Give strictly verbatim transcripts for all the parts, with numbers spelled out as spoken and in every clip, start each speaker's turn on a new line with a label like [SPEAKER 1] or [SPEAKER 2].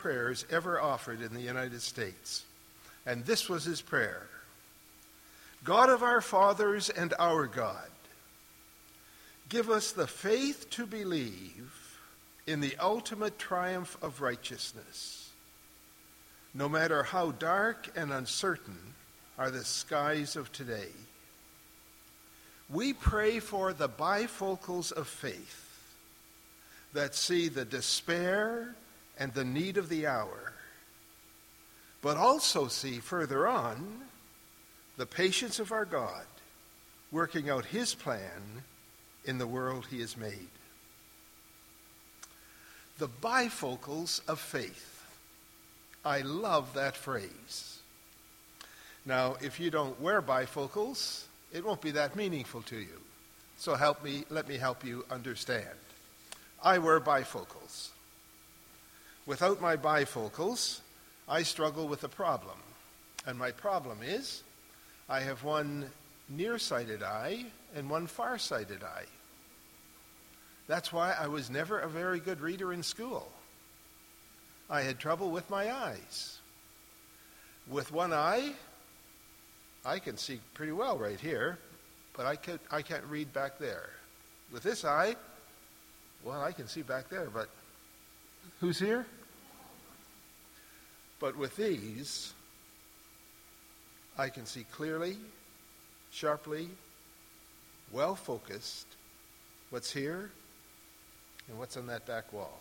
[SPEAKER 1] prayers ever offered in the United States. And this was his prayer: God of our fathers and our God, give us the faith to believe in the ultimate triumph of righteousness, no matter how dark and uncertain are the skies of today. We pray for the bifocals of faith that see the despair and the need of the hour, but also see further on the patience of our God working out his plan in the world he has made. The bifocals of faith. I love that phrase. Now, if you don't wear bifocals, it won't be that meaningful to you. So help me, let me help you understand. I wear bifocals. Without my bifocals, I struggle with a problem. And my problem is, I have one nearsighted eye and one farsighted eye. That's why I was never a very good reader in school. I had trouble with my eyes. With one eye, I can see pretty well right here, but I can't, I can't read back there. With this eye, well, I can see back there, but who's here? But with these, I can see clearly, sharply, well focused, what's here and what's on that back wall.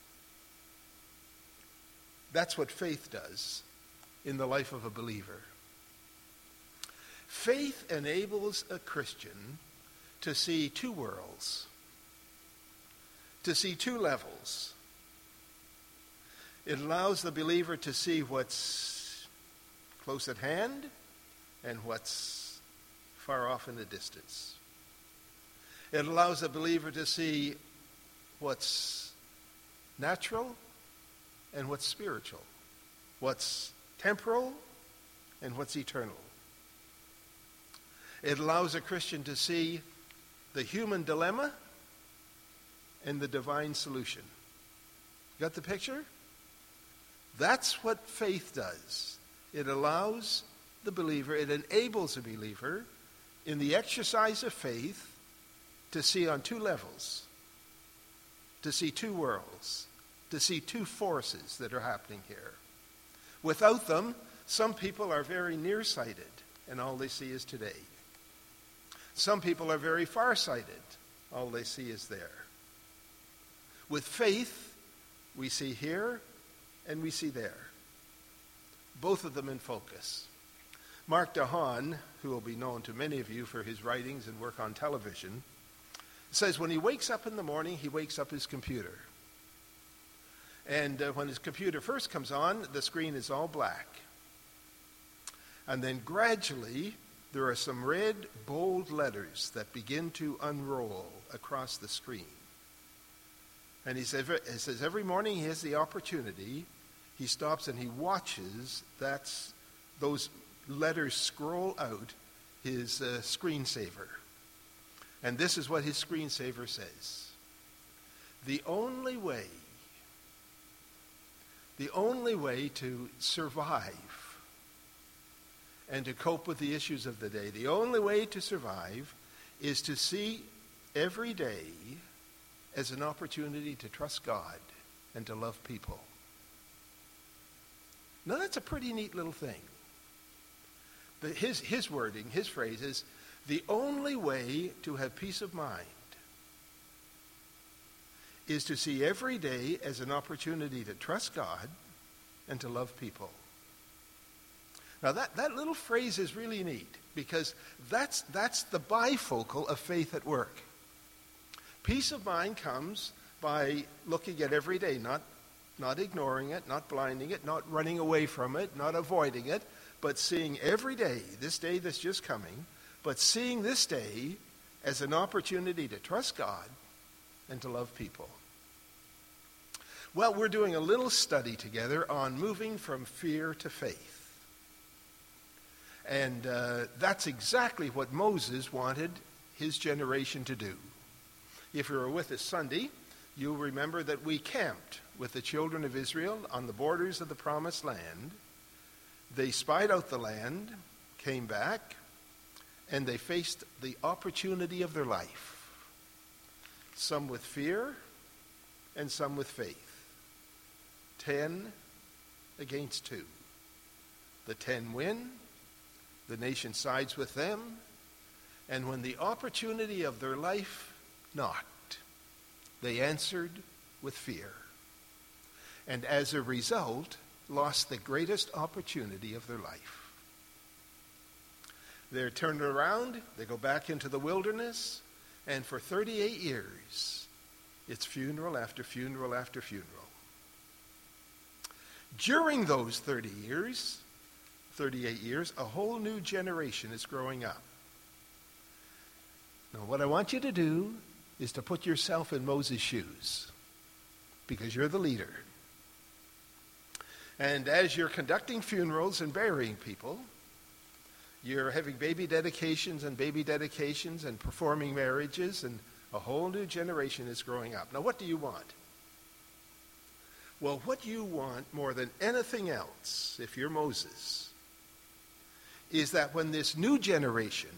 [SPEAKER 1] That's what faith does in the life of a believer. Faith enables a Christian to see two worlds, to see two levels. It allows the believer to see what's close at hand and what's far off in the distance. It allows the believer to see what's natural and what's spiritual, what's temporal and what's eternal. It allows a Christian to see the human dilemma and the divine solution. Got the picture? That's what faith does. It allows the believer, it enables a believer in the exercise of faith to see on two levels, to see two worlds, to see two forces that are happening here. Without them, some people are very nearsighted and all they see is today. Some people are very farsighted. All they see is there. With faith, we see here and we see there. Both of them in focus. Mark DeHaan, who will be known to many of you for his writings and work on television, says when he wakes up in the morning, he wakes up his computer. And uh, when his computer first comes on, the screen is all black. And then gradually, there are some red, bold letters that begin to unroll across the screen. And he says, he says every morning he has the opportunity, he stops and he watches that's, those letters scroll out his uh, screensaver. And this is what his screensaver says. The only way, the only way to survive and to cope with the issues of the day, the only way to survive is to see every day as an opportunity to trust God and to love people. Now that's a pretty neat little thing. But his, his wording, his phrase is, the only way to have peace of mind is to see every day as an opportunity to trust God and to love people. Now that, that little phrase is really neat because that's, that's the bifocal of faith at work. Peace of mind comes by looking at every day, not, not ignoring it, not blinding it, not running away from it, not avoiding it, but seeing every day, this day that's just coming, but seeing this day as an opportunity to trust God and to love people. Well, we're doing a little study together on moving from fear to faith. And uh, that's exactly what Moses wanted his generation to do. If you were with us Sunday, you'll remember that we camped with the children of Israel on the borders of the promised land. They spied out the land, came back, and they faced the opportunity of their life. Some with fear and some with faith. Ten against two. The ten win, the nation sides with them, and when the opportunity of their life knocked, they answered with fear. And as a result, lost the greatest opportunity of their life. They're turned around, they go back into the wilderness, and for thirty-eight years, it's funeral after funeral after funeral. During those thirty years, thirty-eight years, a whole new generation is growing up. Now, what I want you to do is to put yourself in Moses' shoes, because you're the leader. And as you're conducting funerals and burying people, you're having baby dedications and baby dedications and performing marriages, and a whole new generation is growing up. Now, what do you want? Well, what you want more than anything else, if you're Moses, is that when this new generation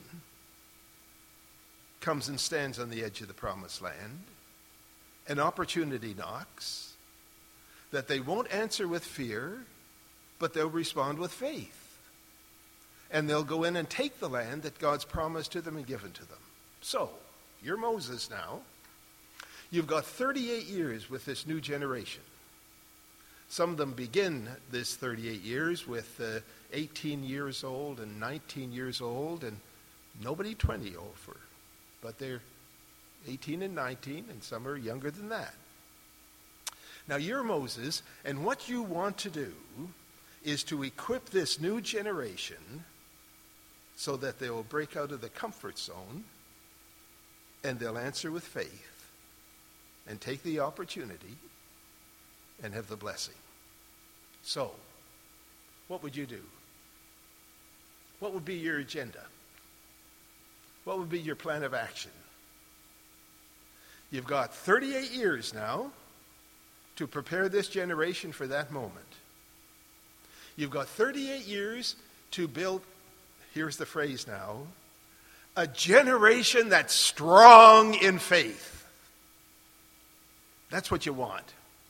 [SPEAKER 1] comes and stands on the edge of the promised land, an opportunity knocks, that they won't answer with fear, but they'll respond with faith. And they'll go in and take the land that God's promised to them and given to them. So, you're Moses now. You've got thirty-eight years with this new generation. Some of them begin this thirty-eight years with uh, eighteen years old and nineteen years old, and nobody twenty over. But they're eighteen and nineteen, and some are younger than that. Now, you're Moses, and what you want to do is to equip this new generation so that they will break out of the comfort zone and they'll answer with faith and take the opportunity and have the blessing. So, what would you do? What would be your agenda? What would be your plan of action? You've got thirty-eight years now to prepare this generation for that moment. You've got thirty-eight years to build, here's the phrase now, a generation that's strong in faith. That's what you want.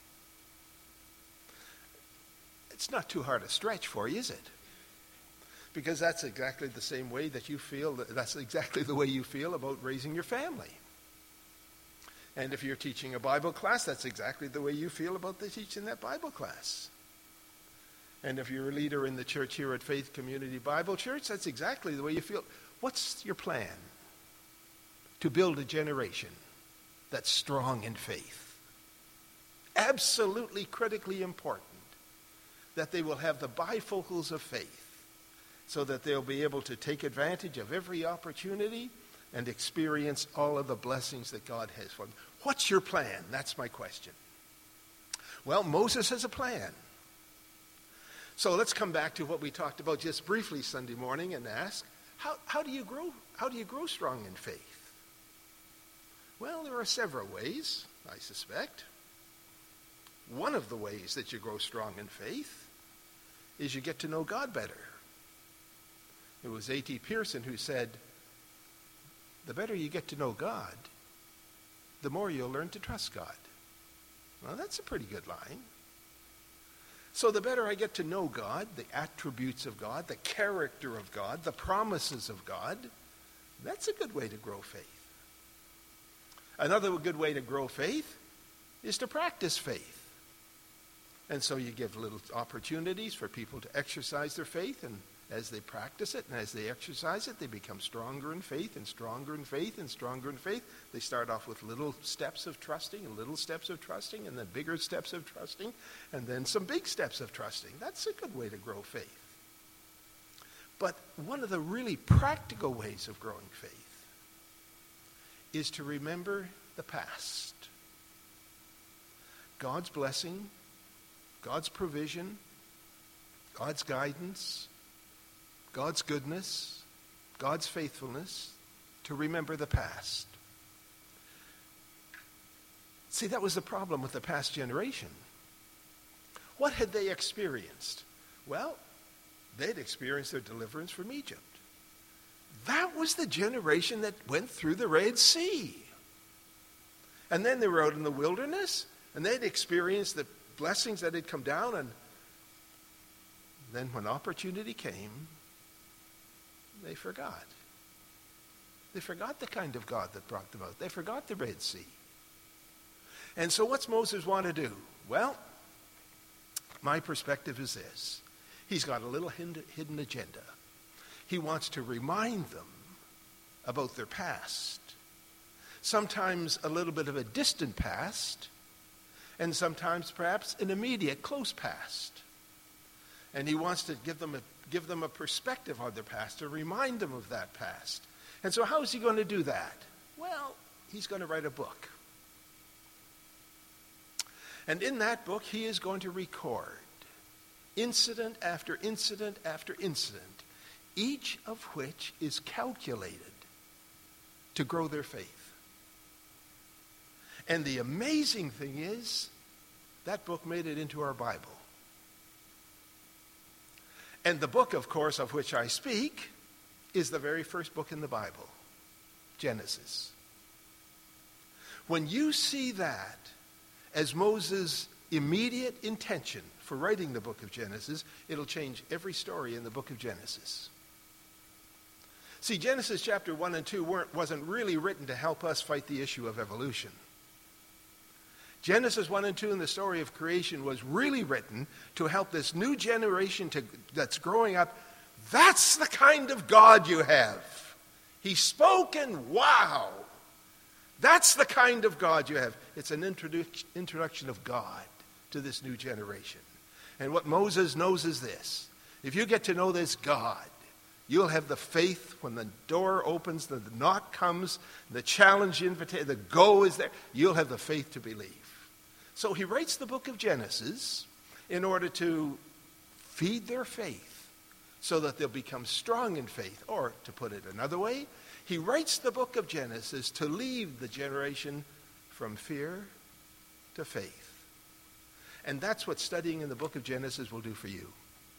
[SPEAKER 1] It's not too hard a stretch for you, is it? Because that's exactly the same way that you feel, that's exactly the way you feel about raising your family. And if you're teaching a Bible class, that's exactly the way you feel about the teaching that Bible class. And if you're a leader in the church here at Faith Community Bible Church, that's exactly the way you feel. What's your plan to build a generation that's strong in faith? Absolutely critically important that they will have the bifocals of faith so that they'll be able to take advantage of every opportunity and experience all of the blessings that God has for them. What's your plan? That's my question. Well, Moses has a plan. So let's come back to what we talked about just briefly Sunday morning and ask, how, how do you grow, how do you grow strong in faith? Well, there are several ways, I suspect. One of the ways that you grow strong in faith is you get to know God better. It was A T Pearson who said, the better you get to know God, the more you'll learn to trust God. Well, that's a pretty good line. So the better I get to know God, the attributes of God, the character of God, the promises of God, that's a good way to grow faith. Another good way to grow faith is to practice faith. And so you give little opportunities for people to exercise their faith, and as they practice it and as they exercise it, they become stronger in faith and stronger in faith and stronger in faith. They start off with little steps of trusting and little steps of trusting and then bigger steps of trusting and then some big steps of trusting. That's a good way to grow faith. But one of the really practical ways of growing faith is to remember the past. God's blessing, God's provision, God's guidance, God's goodness, God's faithfulness, to remember the past. See, that was the problem with the past generation. What had they experienced? Well, they'd experienced their deliverance from Egypt. That was the generation that went through the Red Sea. And then they were out in the wilderness, and they'd experienced the blessings that had come down, and then when opportunity came, they forgot. They forgot the kind of God that brought them out. They forgot the Red Sea. And so what's Moses want to do? Well, my perspective is this. He's got a little hidden agenda. He wants to remind them about their past. Sometimes a little bit of a distant past, and sometimes perhaps an immediate, close past. And he wants to give them a, give them a perspective on their past, to remind them of that past. And so how is he going to do that? Well, he's going to write a book. And in that book, he is going to record incident after incident after incident, each of which is calculated to grow their faith. And the amazing thing is, that book made it into our Bible. And the book, of course, of which I speak is the very first book in the Bible, Genesis. When you see that as Moses' immediate intention for writing the book of Genesis, it'll change every story in the book of Genesis. See, Genesis chapter one and two weren't, wasn't really written to help us fight the issue of evolution. Genesis one and two in the story of creation was really written to help this new generation to, that's growing up. That's the kind of God you have. He spoke and wow. That's the kind of God you have. It's an introdu- introduction of God to this new generation. And what Moses knows is this. If you get to know this God, you'll have the faith when the door opens, the knock comes, the challenge, invitation, the go is there. You'll have the faith to believe. So he writes the book of Genesis in order to feed their faith so that they'll become strong in faith. Or, to put it another way, he writes the book of Genesis to lead the generation from fear to faith. And that's what studying in the book of Genesis will do for you.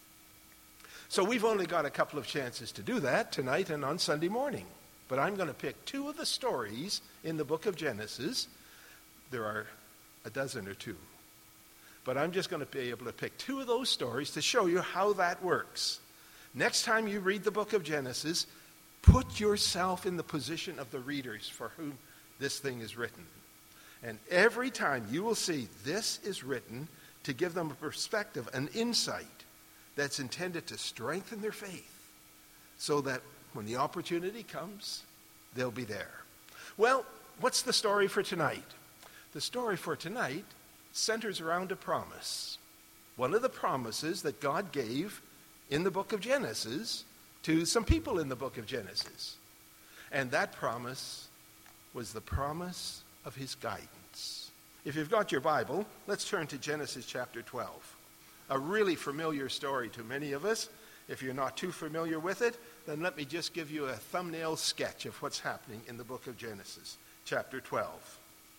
[SPEAKER 1] So we've only got a couple of chances to do that, tonight and on Sunday morning. But I'm going to pick two of the stories in the book of Genesis. There are a dozen or two. But I'm just going to be able to pick two of those stories to show you how that works. Next time you read the book of Genesis, put yourself in the position of the readers for whom this thing is written. And every time you will see this is written to give them a perspective, an insight that's intended to strengthen their faith so that when the opportunity comes, they'll be there. Well, what's the story for tonight? The story for tonight centers around a promise. One of the promises that God gave in the book of Genesis to some people in the book of Genesis. And that promise was the promise of his guidance. If you've got your Bible, let's turn to Genesis chapter twelve. A really familiar story to many of us. If you're not too familiar with it, then let me just give you a thumbnail sketch of what's happening in the book of Genesis, chapter twelve.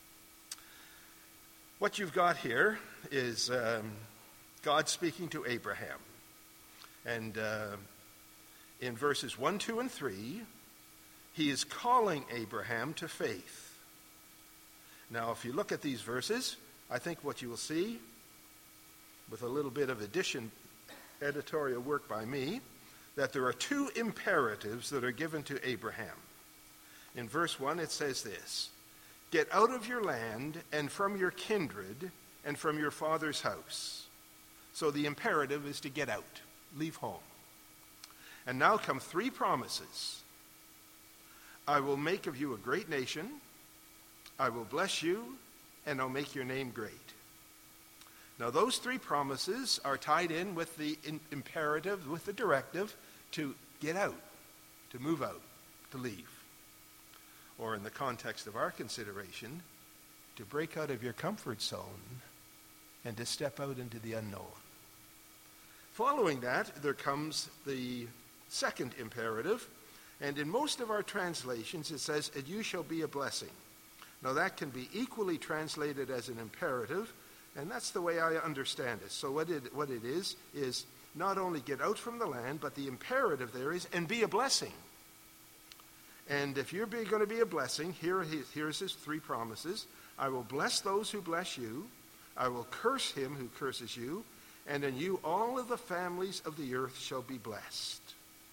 [SPEAKER 1] What you've got here is um, God speaking to Abraham. And uh, in verses one, two, and three, he is calling Abraham to faith. Now, if you look at these verses, I think what you will see, with a little bit of addition, editorial work by me, that there are two imperatives that are given to Abraham. In verse one, it says this: "Get out of your land and from your kindred and from your father's house." So the imperative is to get out, leave home. And now come three promises. "I will make of you a great nation, I will bless you, and I'll make your name great." Now those three promises are tied in with the in- imperative, with the directive to get out, to move out, to leave. Or in the context of our consideration, to break out of your comfort zone and to step out into the unknown. Following that, there comes the second imperative, and in most of our translations it says, "And you shall be a blessing." Now that can be equally translated as an imperative, and that's the way I understand it. So what it, what it is, is not only get out from the land, but the imperative there is, and be a blessing. And if you're going to be a blessing, here he, here's his three promises. I will bless those who bless you. I will curse him who curses you. And in you all of the families of the earth shall be blessed.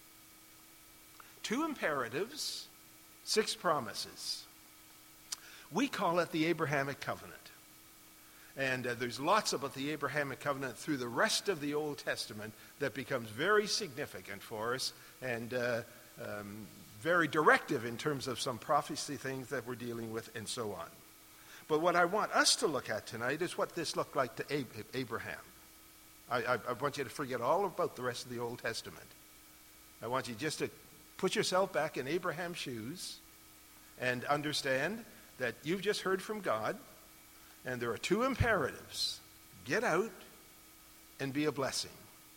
[SPEAKER 1] Two imperatives, six promises. We call it the Abrahamic covenant. And uh, there's lots about the Abrahamic covenant through the rest of the Old Testament that becomes very significant for us and uh, um, very directive in terms of some prophecy things that we're dealing with and so on. But what I want us to look at tonight is what this looked like to Ab- Abraham. I, I, I want you to forget all about the rest of the Old Testament. I want you just to put yourself back in Abraham's shoes and understand that you've just heard from God, and there are two imperatives. Get out and be a blessing.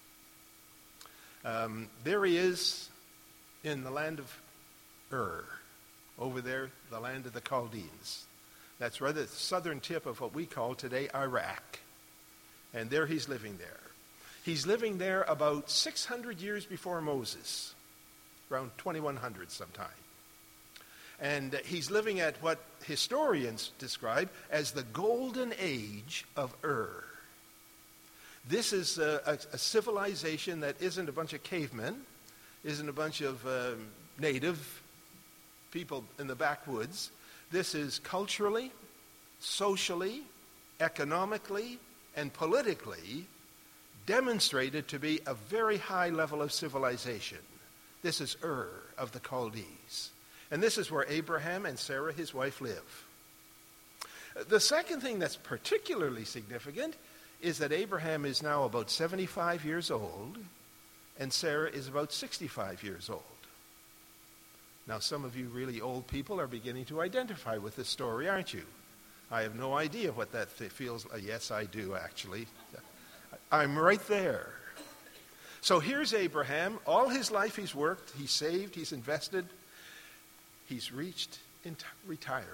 [SPEAKER 1] Um, there he is in the land of Ur, over there, the land of the Chaldeans. That's right at the southern tip of what we call today Iraq. And there he's living there. He's living there about six hundred years before Moses, around twenty-one hundred sometime. And he's living at what historians describe as the golden age of Ur. This is a, a, a civilization that isn't a bunch of cavemen, isn't a bunch of uh, native people in the backwoods. This is culturally, socially, economically, and politically demonstrated to be a very high level of civilization. This is Ur of the Chaldees. And this is where Abraham and Sarah, his wife, live. The second thing that's particularly significant is that Abraham is now about seventy-five years old, and Sarah is about sixty-five years old. Now, some of you really old people are beginning to identify with this story, aren't you? I have no idea what that feels like. Yes, I do, actually. I'm right there. So here's Abraham. All his life he's worked, he's saved, he's invested. He's reached into retirement.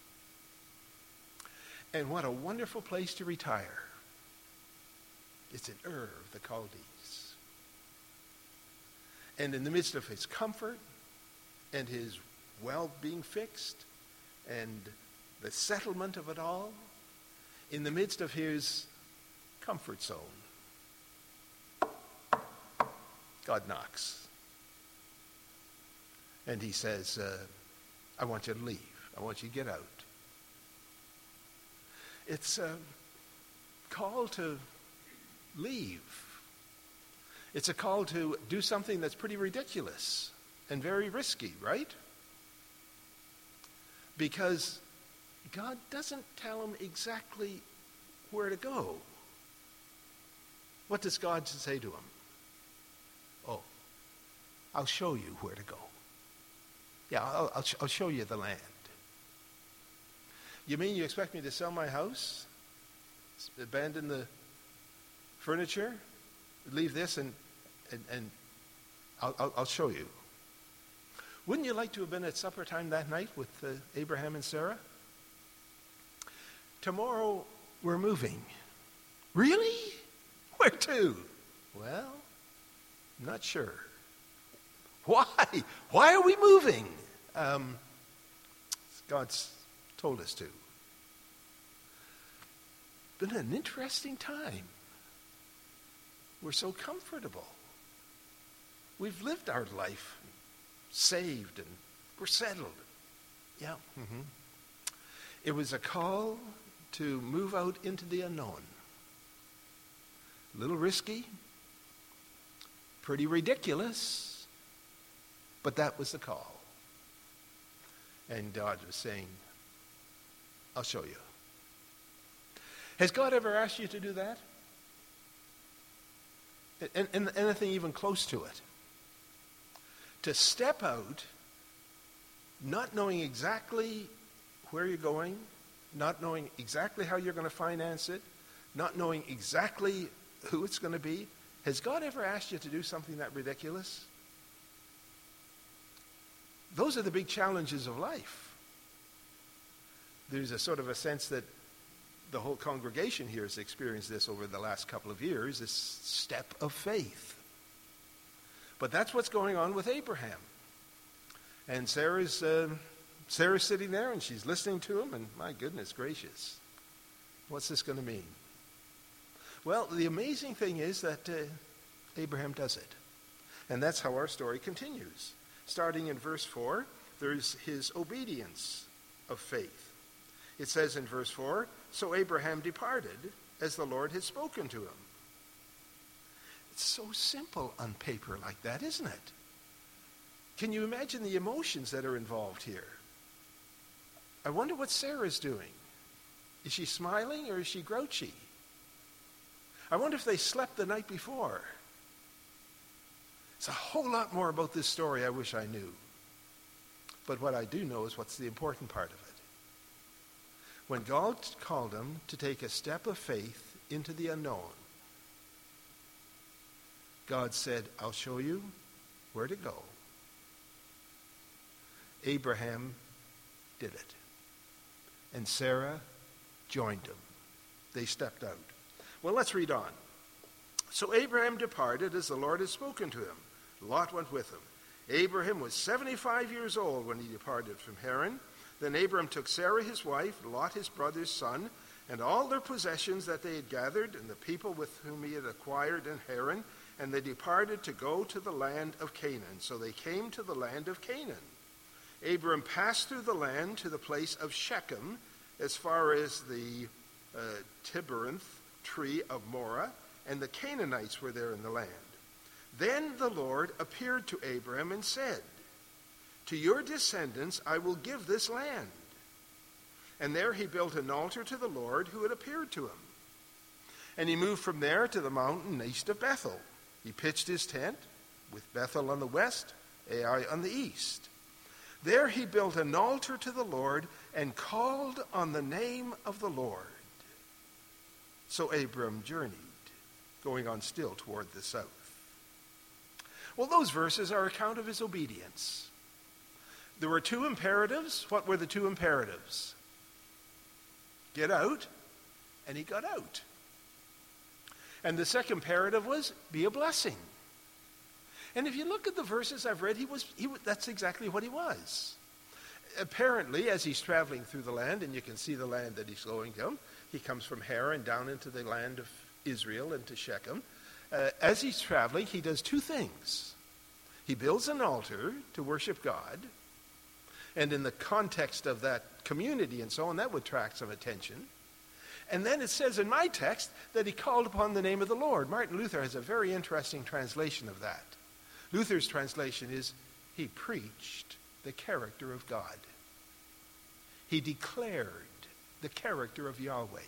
[SPEAKER 1] And what a wonderful place to retire. It's in Ur of the Chaldees. And in the midst of his comfort and his well-being fixed and the settlement of it all, in the midst of his comfort zone, God knocks. And he says, uh, I want you to leave. I want you to get out. It's a call to leave. It's a call to do something that's pretty ridiculous and very risky, right? Because God doesn't tell him exactly where to go. What does God say to him? Oh, I'll show you where to go. Yeah, I'll, I'll, I'll show you the land. You mean you expect me to sell my house, abandon the furniture, leave this, and and, and I'll, I'll, I'll show you. Wouldn't you like to have been at supper time that night with uh, Abraham and Sarah? Tomorrow we're moving. Really? Where to? Well, I'm not sure. Why? Why are we moving? Um, God's told us to. Been an interesting time. We're so comfortable. We've lived our life, saved, and we're settled. Yeah. Mm-hmm. It was a call to move out into the unknown. A little risky, pretty ridiculous, but that was the call. And God was saying, I'll show you. Has God ever asked you to do that? And, and anything even close to it? To step out, not knowing exactly where you're going, not knowing exactly how you're going to finance it, not knowing exactly who it's going to be. Has God ever asked you to do something that ridiculous? Those are the big challenges of life. There's a sort of a sense that the whole congregation here has experienced this over the last couple of years, this step of faith. But that's what's going on with Abraham. And Sarah's, uh, Sarah's sitting there and she's listening to him, and my goodness gracious, what's this going to mean? Well, the amazing thing is that uh, Abraham does it. And that's how our story continues. Starting in verse four, there's his obedience of faith. It says in verse four, so Abraham departed as the Lord had spoken to him. It's so simple on paper like that, isn't it? Can you imagine the emotions that are involved here? I wonder what Sarah's doing. Is she smiling or is she grouchy? I wonder if they slept the night before. It's a whole lot more about this story I wish I knew. But what I do know is what's the important part of it. When God called him to take a step of faith into the unknown, God said, I'll show you where to go. Abraham did it. And Sarah joined him. They stepped out. Well, let's read on. So Abraham departed as the Lord had spoken to him. Lot went with him. Abraham was seventy-five years old when he departed from Haran. Then Abraham took Sarah his wife, Lot his brother's son, and all their possessions that they had gathered, and the people with whom he had acquired in Haran, and they departed to go to the land of Canaan. So they came to the land of Canaan. Abram passed through the land to the place of Shechem, as far as the uh, Terebinth tree of Moreh, and the Canaanites were there in the land. Then the Lord appeared to Abram and said, to your descendants I will give this land. And there he built an altar to the Lord who had appeared to him. And he moved from there to the mountain east of Bethel. He pitched his tent, with Bethel on the west, Ai on the east. There he built an altar to the Lord and called on the name of the Lord. So Abram journeyed, going on still toward the south. Well, those verses are an account of his obedience. There were two imperatives. What were the two imperatives? Get out, and he got out. And the second imperative was be a blessing. And if you look at the verses I've read, he was, he, that's exactly what he was. Apparently, as he's traveling through the land, and you can see the land that he's going to, he comes from Haran down into the land of Israel, into Shechem. Uh, as he's traveling, he does two things. He builds an altar to worship God, and in the context of that community and so on, that would attract some attention. And then it says in my text that he called upon the name of the Lord. Martin Luther has a very interesting translation of that. Luther's translation is, he preached the character of God. He declared the character of Yahweh.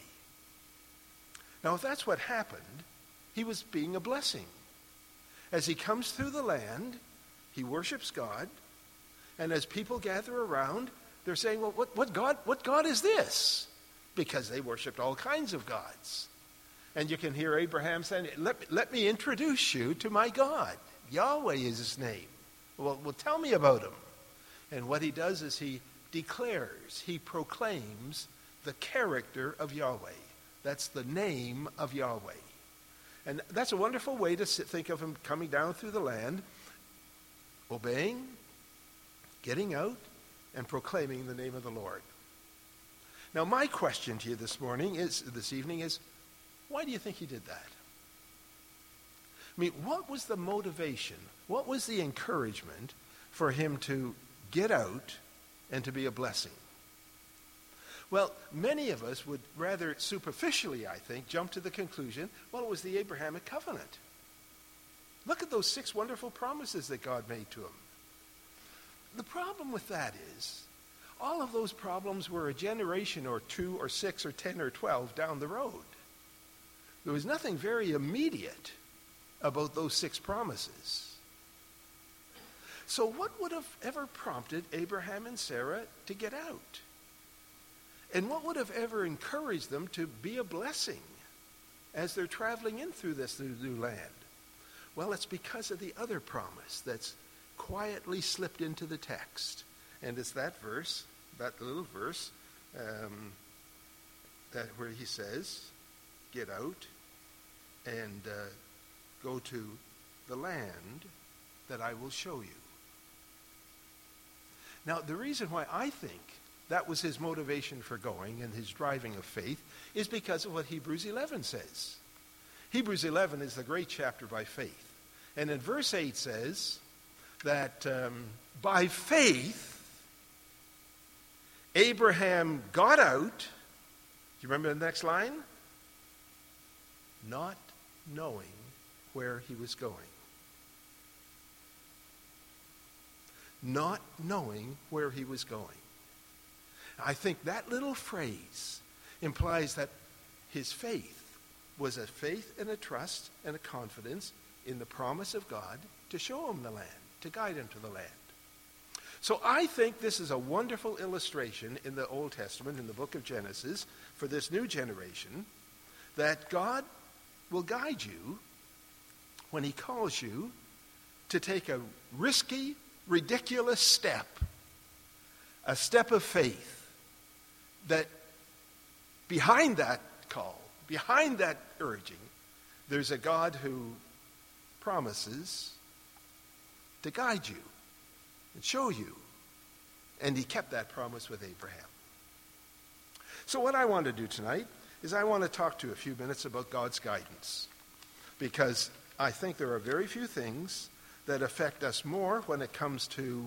[SPEAKER 1] Now, if that's what happened, he was being a blessing. As he comes through the land, he worships God, and as people gather around, they're saying, well, what, what God, what God is this? Because they worshipped all kinds of gods. And you can hear Abraham saying, let, let me introduce you to my God. Yahweh is his name. Well, well, tell me about him. And what he does is he declares, he proclaims the character of Yahweh. That's the name of Yahweh. And that's a wonderful way to sit, think of him coming down through the land, obeying, getting out, and proclaiming the name of the Lord. Now, my question to you this morning is, this evening is, why do you think he did that? I mean, what was the motivation? What was the encouragement for him to get out and to be a blessing? Well, many of us would rather superficially, I think, jump to the conclusion, well, it was the Abrahamic covenant. Look at those six wonderful promises that God made to him. The problem with that is, all of those problems were a generation or two or six or ten or twelve down the road. There was nothing very immediate about those six promises. So what would have ever prompted Abraham and Sarah to get out? And what would have ever encouraged them to be a blessing as they're traveling in through this new land? Well, it's because of the other promise that's quietly slipped into the text. And it's that verse, that little verse, um, that where he says, get out and uh, go to the land that I will show you. Now, the reason why I think that was his motivation for going and his driving of faith is because of what Hebrews eleven says. Hebrews eleven is the great chapter by faith. And in verse eight says that um, by faith, Abraham got out. Do you remember the next line? Not knowing where he was going. Not knowing where he was going. I think that little phrase implies that his faith was a faith and a trust and a confidence in the promise of God to show him the land, to guide him to the land. So I think this is a wonderful illustration in the Old Testament, in the book of Genesis, for this new generation, that God will guide you when he calls you to take a risky, ridiculous step, a step of faith, that behind that call, behind that urging, there's a God who promises to guide you and show you. And he kept that promise with Abraham. So what I want to do tonight is I want to talk to you a few minutes about God's guidance, because I think there are very few things that affect us more when it comes to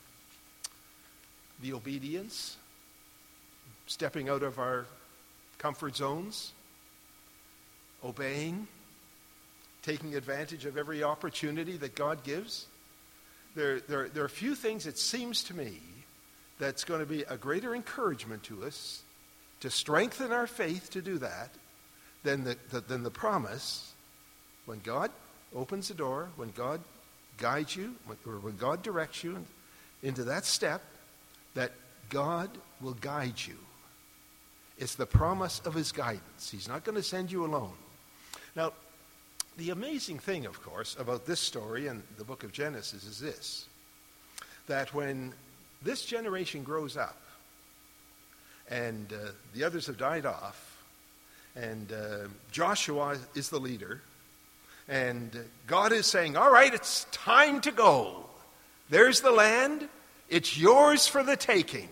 [SPEAKER 1] the obedience, stepping out of our comfort zones, obeying, taking advantage of every opportunity that God gives. There, there, there are few things, it seems to me, that's going to be a greater encouragement to us to strengthen our faith to do that than the, the, than the promise when God opens the door, when God guides you, or when God directs you into that step, that God will guide you. It's the promise of his guidance. He's not going to send you alone. Now, the amazing thing, of course, about this story and the book of Genesis is this, that when this generation grows up and uh, the others have died off, and uh, Joshua is the leader, and God is saying, all right, it's time to go. There's the land. It's yours for the taking.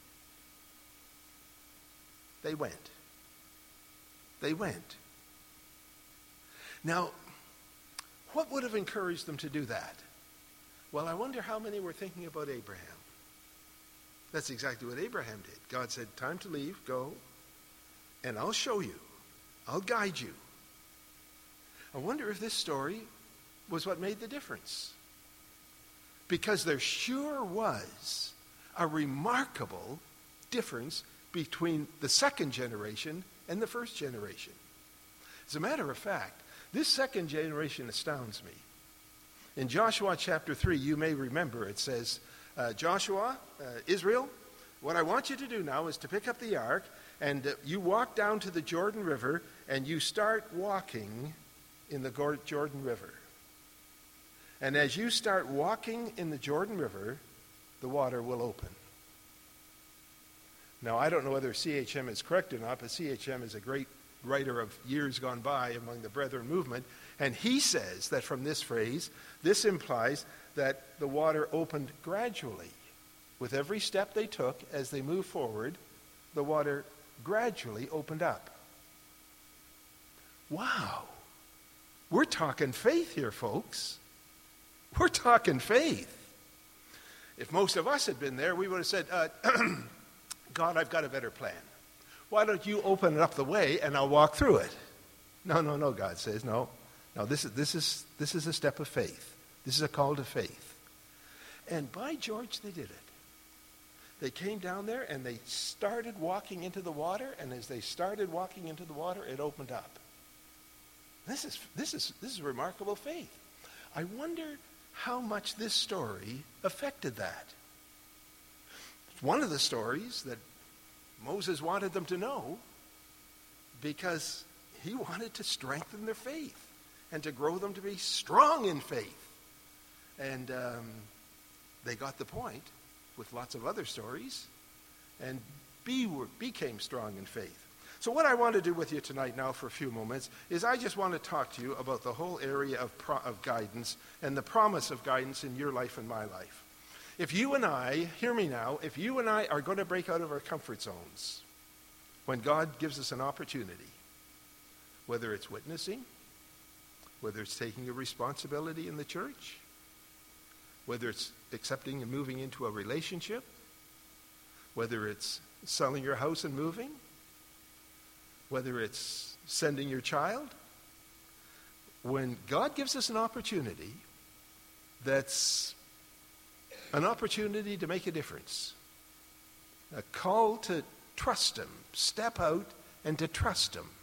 [SPEAKER 1] They went. They went. Now, what would have encouraged them to do that? Well, I wonder how many were thinking about Abraham. That's exactly what Abraham did. God said, time to leave, go, and I'll show you. I'll guide you. I wonder if this story was what made the difference. Because there sure was a remarkable difference between the second generation and the first generation. As a matter of fact, this second generation astounds me. In Joshua chapter three, you may remember, it says, uh, Joshua, uh, Israel, what I want you to do now is to pick up the ark, and uh, you walk down to the Jordan River, and you start walking in the Jordan River. And as you start walking in the Jordan River, the water will open. Now, I don't know whether C H M is correct or not, but C H M is a great writer of years gone by among the Brethren movement, and he says that from this phrase, this implies that the water opened gradually. With every step they took as they moved forward, the water gradually opened up. Wow. We're talking faith here, folks. We're talking faith. If most of us had been there, we would have said, uh, God, I've got a better plan. Why don't you open up the way and I'll walk through it? No, no, no, God says, no. No, this is, this is, this is a step of faith. This is a call to faith. And by George, they did it. They came down there and they started walking into the water, and as they started walking into the water, it opened up. This is, this is, this is remarkable faith. I wonder how much this story affected that. It's one of the stories that Moses wanted them to know because he wanted to strengthen their faith and to grow them to be strong in faith. And um, they got the point with lots of other stories. And be, became strong in faith. So what I want to do with you tonight now for a few moments is I just want to talk to you about the whole area of, pro- of guidance and the promise of guidance in your life and my life. If you and I, hear me now, if you and I are going to break out of our comfort zones when God gives us an opportunity, whether it's witnessing, whether it's taking a responsibility in the church, whether it's accepting and moving into a relationship, whether it's selling your house and moving, whether it's sending your child, when God gives us an opportunity that's an opportunity to make a difference, a call to trust him, step out and to trust him,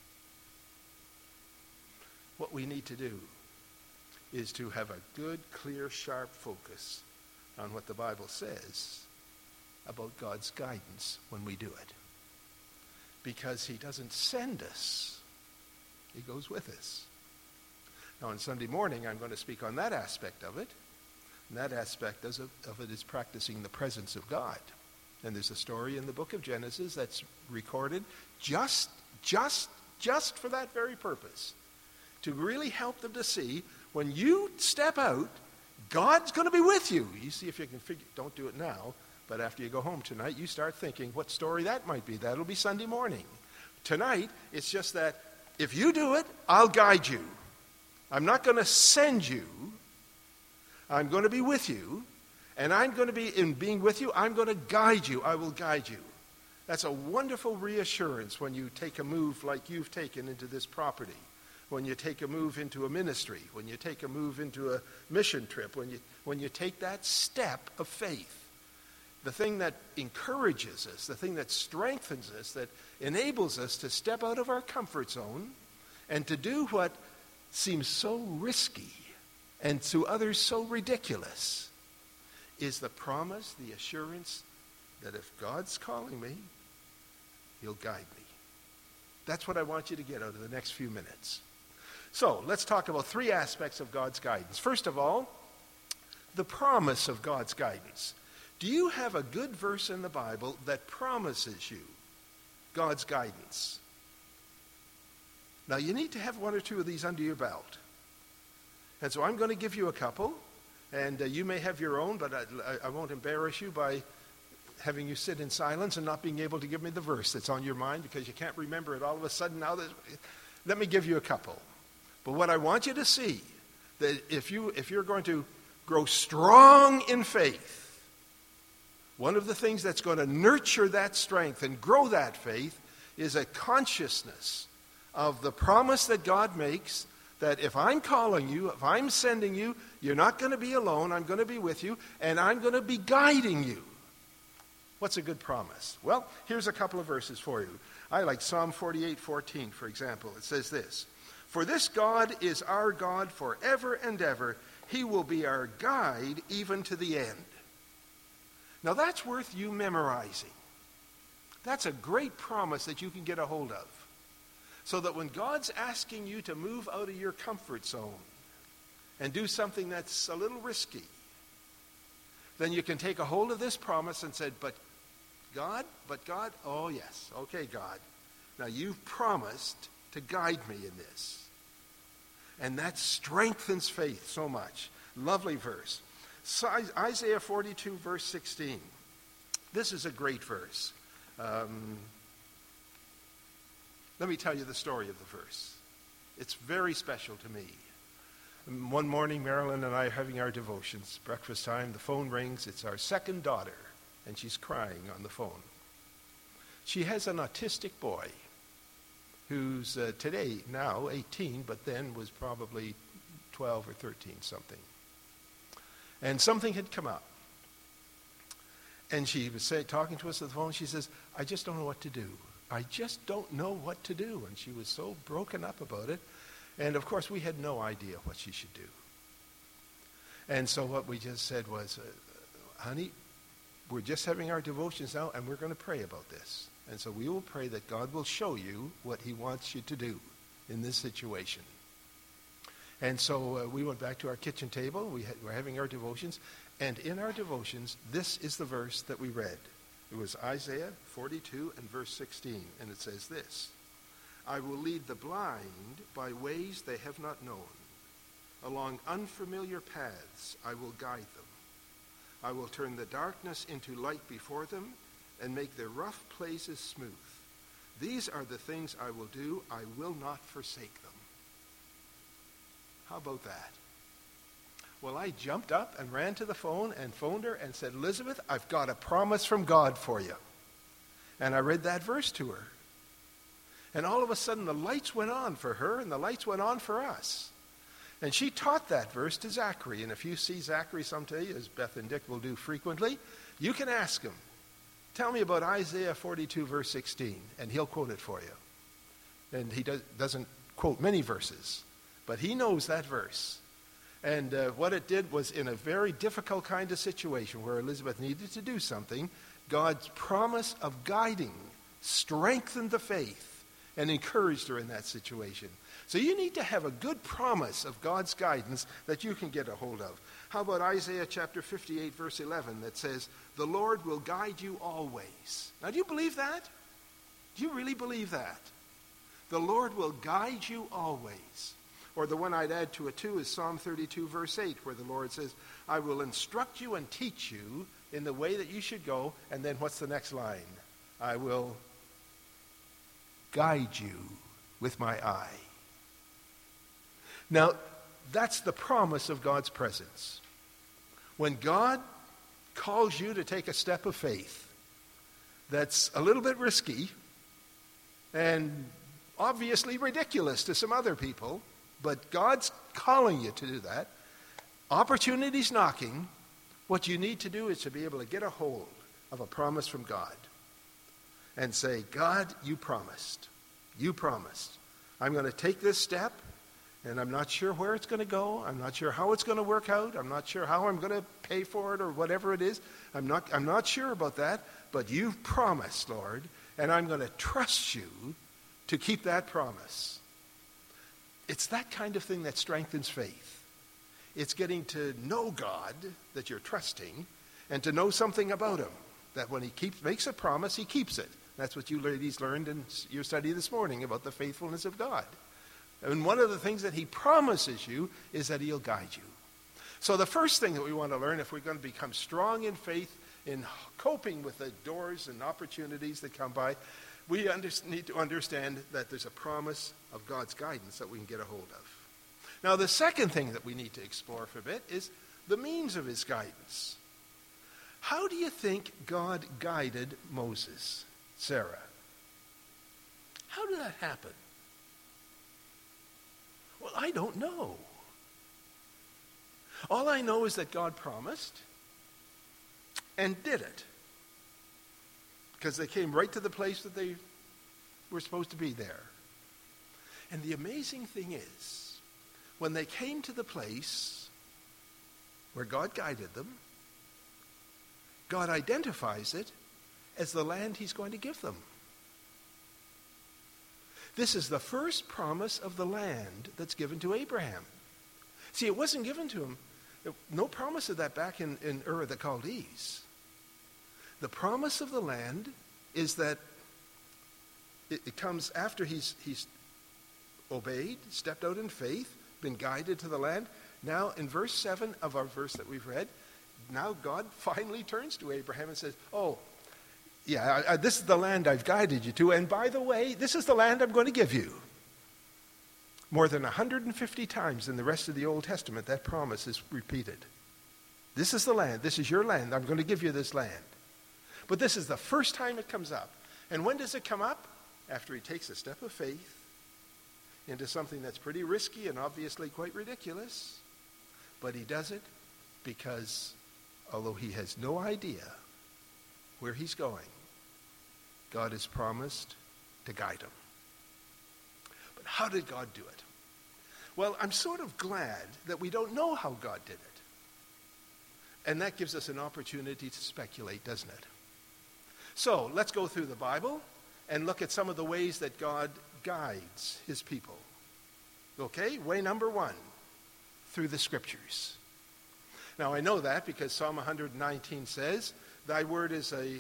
[SPEAKER 1] what we need to do is to have a good, clear, sharp focus on what the Bible says about God's guidance when we do it. Because he doesn't send us, he goes with us. Now on Sunday morning I'm going to speak on that aspect of it. And that aspect of it is practicing the presence of God. And there's a story in the book of Genesis that's recorded just, just, just for that very purpose. To really help them to see, when you step out, God's going to be with you. You see if you can figure, don't do it now, but after you go home tonight, you start thinking what story that might be. That'll be Sunday morning. Tonight, it's just that if you do it, I'll guide you. I'm not going to send you. I'm going to be with you. And I'm going to be, in being with you, I'm going to guide you. I will guide you. That's a wonderful reassurance when you take a move like you've taken into this property. When you take a move into a ministry, when you take a move into a mission trip, when you, when you take that step of faith, the thing that encourages us, the thing that strengthens us, that enables us to step out of our comfort zone and to do what seems so risky and to others so ridiculous, is the promise, the assurance that if God's calling me, he'll guide me. That's what I want you to get out of the next few minutes. So let's talk about three aspects of God's guidance. First of all, the promise of God's guidance. Do you have a good verse in the Bible that promises you God's guidance? Now you need to have one or two of these under your belt. And so I'm going to give you a couple, and uh, you may have your own, but I, I won't embarrass you by having you sit in silence and not being able to give me the verse that's on your mind because you can't remember it all of a sudden. Now, let me give you a couple. But what I want you to see, that if, you, if you're going to grow strong in faith, one of the things that's going to nurture that strength and grow that faith is a consciousness of the promise that God makes that if I'm calling you, if I'm sending you, you're not going to be alone, I'm going to be with you, and I'm going to be guiding you. What's a good promise? Well, here's a couple of verses for you. I like Psalm forty-eight fourteen, for example. It says this, "For this God is our God forever and ever. He will be our guide even to the end." Now that's worth you memorizing. That's a great promise that you can get a hold of. So that when God's asking you to move out of your comfort zone and do something that's a little risky, then you can take a hold of this promise and say, but God, but God, oh yes, okay God. Now you've promised to guide me in this. And that strengthens faith so much. Lovely verse. So Isaiah forty-two verse sixteen. This is a great verse. Um, let me tell you the story of the verse. It's very special to me. One morning, Marilyn and I are having our devotions, breakfast time, the phone rings. It's our second daughter, and she's crying on the phone. She has an autistic boy who's uh, today, now eighteen, but then was probably twelve or thirteen something. And something had come up. And she was say, talking to us on the phone. She says, I just don't know what to do. I just don't know what to do. And she was so broken up about it. And of course, we had no idea what she should do. And so what we just said was, uh, honey, we're just having our devotions now, and we're going to pray about this. And so we will pray that God will show you what he wants you to do in this situation. And so uh, we went back to our kitchen table. We had, were having our devotions. And in our devotions, this is the verse that we read. It was Isaiah forty-two and verse sixteen, and it says this: I will lead the blind by ways they have not known. Along unfamiliar paths I will guide them. I will turn the darkness into light before them and make their rough places smooth. These are the things I will do. I will not forsake them. How about that? Well, I jumped up and ran to the phone and phoned her and said, Elizabeth, I've got a promise from God for you. And I read that verse to her. And all of a sudden the lights went on for her and the lights went on for us. And she taught that verse to Zachary. And if you see Zachary someday, as Beth and Dick will do frequently, you can ask him, tell me about Isaiah forty-two verse sixteen, and he'll quote it for you. And he does, doesn't quote many verses, but he knows that verse. And uh, what it did was, in a very difficult kind of situation where Elizabeth needed to do something, God's promise of guiding strengthened the faith and encouraged her in that situation. So you need to have a good promise of God's guidance that you can get a hold of. How about Isaiah chapter fifty-eight verse eleven that says, the Lord will guide you always. Now, do you believe that? Do you really believe that? The Lord will guide you always. Or the one I'd add to it too is Psalm thirty-two verse eight, where the Lord says, I will instruct you and teach you in the way that you should go. And then what's the next line? I will guide you with my eye. Now, that's the promise of God's presence. When God calls you to take a step of faith that's a little bit risky and obviously ridiculous to some other people, but God's calling you to do that, opportunity's knocking, what you need to do is to be able to get a hold of a promise from God and say, God, you promised. You promised. I'm going to take this step, and I'm not sure where it's going to go. I'm not sure how it's going to work out. I'm not sure how I'm going to pay for it or whatever it is. I'm not, I'm not sure about that, but you've promised, Lord, and I'm going to trust you to keep that promise. It's that kind of thing that strengthens faith. It's getting to know God that you're trusting and to know something about him, that when he keeps, makes a promise, he keeps it. That's what you ladies learned in your study this morning about the faithfulness of God. And one of the things that he promises you is that he'll guide you. So the first thing that we want to learn, if we're going to become strong in faith in coping with the doors and opportunities that come by, we under, need to understand that there's a promise of God's guidance that we can get a hold of. Now, the second thing that we need to explore for a bit is the means of his guidance. How do you think God guided Moses, Sarah? How did that happen? Well, I don't know. All I know is that God promised and did it, because they came right to the place that they were supposed to be there. And the amazing thing is, when they came to the place where God guided them, God identifies it as the land he's going to give them. This is the first promise of the land that's given to Abraham. See, it wasn't given to him. No promise of that back in, in Ur of the Chaldees. The promise of the land is that it, it comes after he's, he's obeyed, stepped out in faith, been guided to the land. Now, in verse seven of our verse that we've read, now God finally turns to Abraham and says, oh, yeah, I, I, this is the land I've guided you to, and by the way, this is the land I'm going to give you. More than one hundred fifty times in the rest of the Old Testament, that promise is repeated. This is the land. This is your land. I'm going to give you this land. But this is the first time it comes up. And when does it come up? After he takes a step of faith into something that's pretty risky and obviously quite ridiculous. But he does it because, although he has no idea where he's going, God has promised to guide him. But how did God do it? Well, I'm sort of glad that we don't know how God did it. And that gives us an opportunity to speculate, doesn't it? So let's go through the Bible and look at some of the ways that God guides his people. Okay, way number one, through the scriptures. Now I know that because Psalm one nineteen says, thy word is a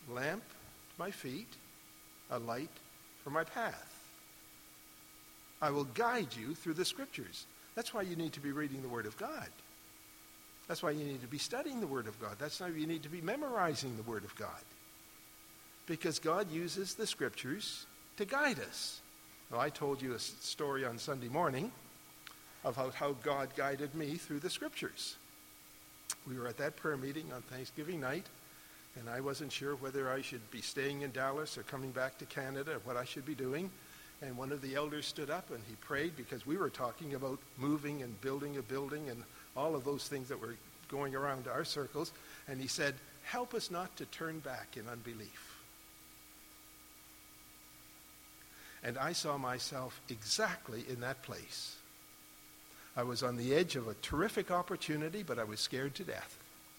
[SPEAKER 1] lamp to my feet, a light for my path. I will guide you through the Scriptures. That's why you need to be reading the Word of God. That's why you need to be studying the Word of God. That's why you need to be memorizing the Word of God. Because God uses the Scriptures to guide us. Now, I told you a story on Sunday morning about how God guided me through the Scriptures. We were at that prayer meeting on Thanksgiving night, and I wasn't sure whether I should be staying in Dallas or coming back to Canada or what I should be doing. And one of the elders stood up and he prayed, because we were talking about moving and building a building and all of those things that were going around our circles. And he said, help us not to turn back in unbelief. And I saw myself exactly in that place. I was on the edge of a terrific opportunity, but I was scared to death.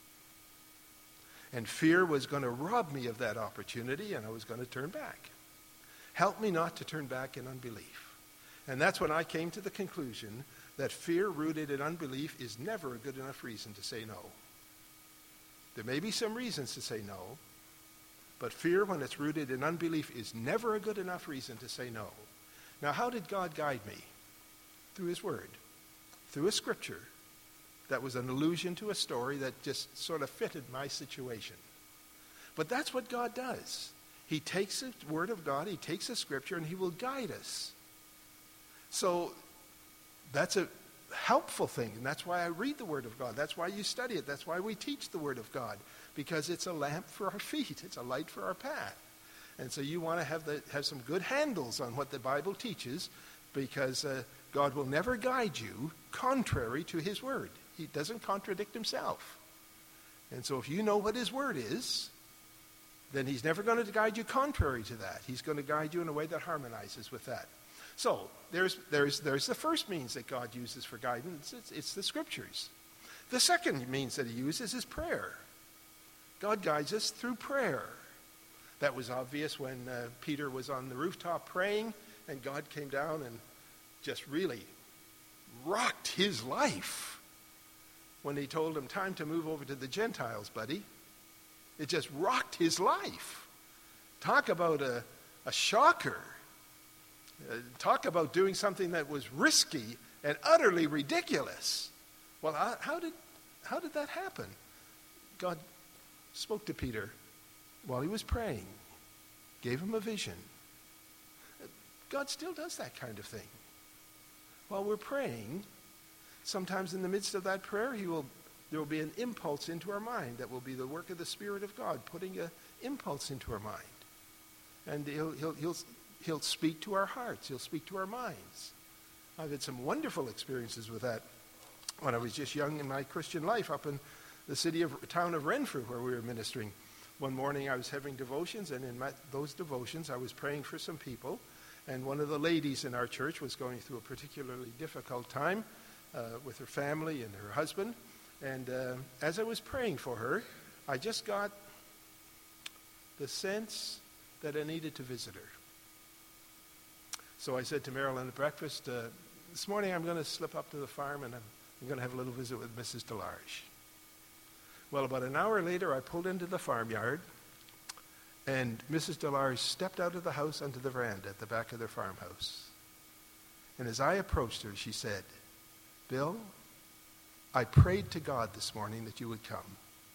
[SPEAKER 1] And fear was going to rob me of that opportunity, and I was going to turn back. Help me not to turn back in unbelief. And that's when I came to the conclusion that fear rooted in unbelief is never a good enough reason to say no. There may be some reasons to say no, but fear, when it's rooted in unbelief, is never a good enough reason to say no. Now, how did God guide me? Through His Word, through a Scripture that was an allusion to a story that just sort of fitted my situation. But that's what God does. He takes the Word of God, He takes the Scripture, and He will guide us. So that's a helpful thing, and that's why I read the Word of God. That's why you study it. That's why we teach the Word of God, because it's a lamp for our feet. It's a light for our path. And so you want to have the, have some good handles on what the Bible teaches, because uh, God will never guide you contrary to His Word. He doesn't contradict Himself. And so if you know what His Word is, then He's never going to guide you contrary to that. He's going to guide you in a way that harmonizes with that. So there's, there's, there's the first means that God uses for guidance. It's, it's the Scriptures. The second means that He uses is prayer. God guides us through prayer. That was obvious when uh, Peter was on the rooftop praying, and God came down and just really rocked his life when He told him, time to move over to the Gentiles, buddy. It just rocked his life. Talk about a, a shocker. Uh, talk about doing something that was risky and utterly ridiculous. Well, how, how did how did that happen? God spoke to Peter while he was praying, gave him a vision. God still does that kind of thing. While we're praying, sometimes in the midst of that prayer, He will there will be an impulse into our mind that will be the work of the Spirit of God, putting an impulse into our mind. And he'll, he'll, he'll, he'll speak to our hearts. He'll speak to our minds. I've had some wonderful experiences with that when I was just young in my Christian life up in the city of town of Renfrew, where we were ministering. One morning I was having devotions, and in my, those devotions I was praying for some people. And one of the ladies in our church was going through a particularly difficult time uh, with her family and her husband. And uh, as I was praying for her, I just got the sense that I needed to visit her. So I said to Marilyn at breakfast, uh, this morning I'm going to slip up to the farm and I'm, I'm going to have a little visit with Missus Delarge. Well, about an hour later, I pulled into the farmyard, and Missus Delarge stepped out of the house onto the veranda at the back of their farmhouse. And as I approached her, she said, Bill, I prayed to God this morning that you would come.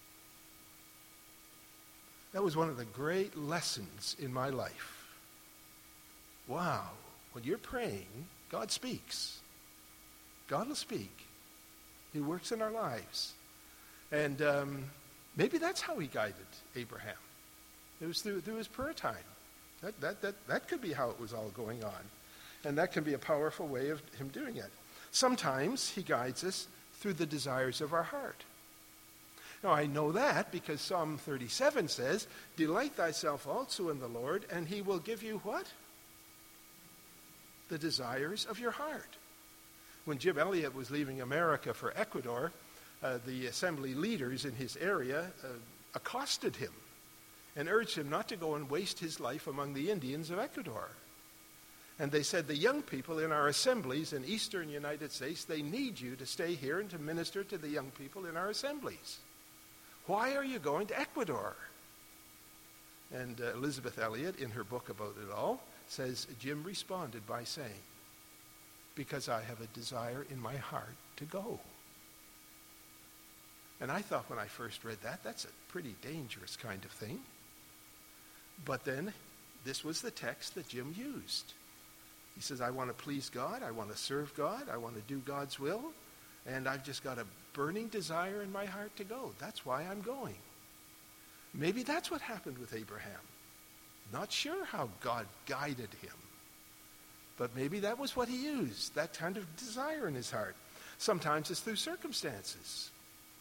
[SPEAKER 1] That was one of the great lessons in my life. Wow, when you're praying, God speaks. God will speak. He works in our lives. And um, maybe that's how He guided Abraham. It was through, through his prayer time. That, that, that, that could be how it was all going on. And that can be a powerful way of Him doing it. Sometimes He guides us through the desires of our heart. Now, I know that because Psalm thirty-seven says, delight thyself also in the Lord, and He will give you what? The desires of your heart. When Jim Elliot was leaving America for Ecuador, uh, the assembly leaders in his area uh, accosted him and urged him not to go and waste his life among the Indians of Ecuador. And they said, the young people in our assemblies in eastern United States, they need you to stay here and to minister to the young people in our assemblies. Why are you going to Ecuador? And uh, Elizabeth Elliot, in her book about it all, says Jim responded by saying, because I have a desire in my heart to go. And I thought when I first read that, that's a pretty dangerous kind of thing. But then this was the text that Jim used. He says, I want to please God, I want to serve God, I want to do God's will, and I've just got a burning desire in my heart to go. That's why I'm going. Maybe that's what happened with Abraham. Not sure how God guided him. But maybe that was what he used, that kind of desire in his heart. Sometimes it's through circumstances.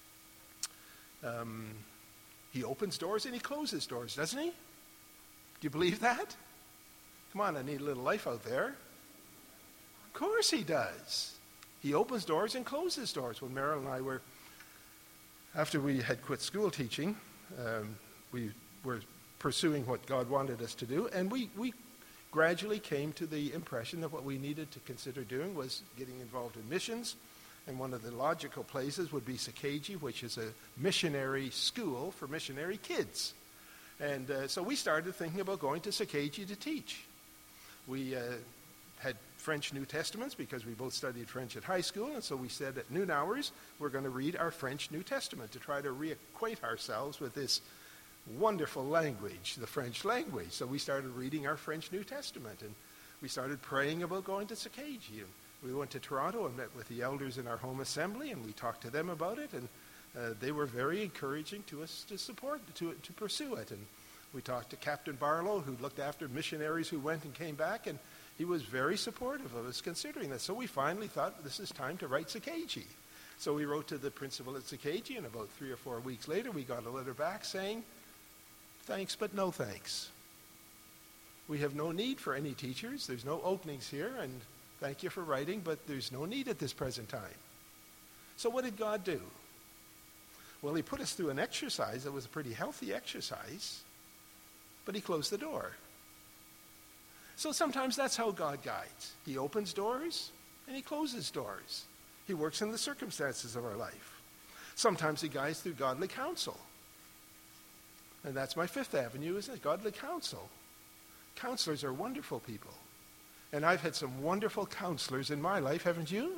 [SPEAKER 1] Um, he opens doors and he closes doors, doesn't he? Do you believe that? Come on, I need a little life out there. Of course he does. He opens doors and closes doors. When Meryl and I were, after we had quit school teaching, um, we were pursuing what God wanted us to do, and we, we gradually came to the impression that what we needed to consider doing was getting involved in missions, and one of the logical places would be Sakagi, which is a missionary school for missionary kids. And uh, so we started thinking about going to Sakagi to teach. We uh, had French New Testaments because we both studied French at high school, and so we said at noon hours we're going to read our French New Testament to try to reacquaint ourselves with this wonderful language, the French language. So we started reading our French New Testament, and we started praying about going to Sakagi. And we went to Toronto and met with the elders in our home assembly, and we talked to them about it, and uh, they were very encouraging to us to support, to, to pursue it. And we talked to Captain Barlow, who looked after missionaries who went and came back, and he was very supportive of us considering that. So we finally thought, this is time to write Sakagi. So we wrote to the principal at Sakagi, and about three or four weeks later, we got a letter back saying, thanks, but no thanks. We have no need for any teachers. There's no openings here, and thank you for writing, but there's no need at this present time. So what did God do? Well, he put us through an exercise that was a pretty healthy exercise, but he closed the door. So sometimes that's how God guides. He opens doors and he closes doors. He works in the circumstances of our life. Sometimes he guides through godly counsel. And that's my fifth avenue, isn't it? Godly counsel. Counselors are wonderful people. And I've had some wonderful counselors in my life, haven't you?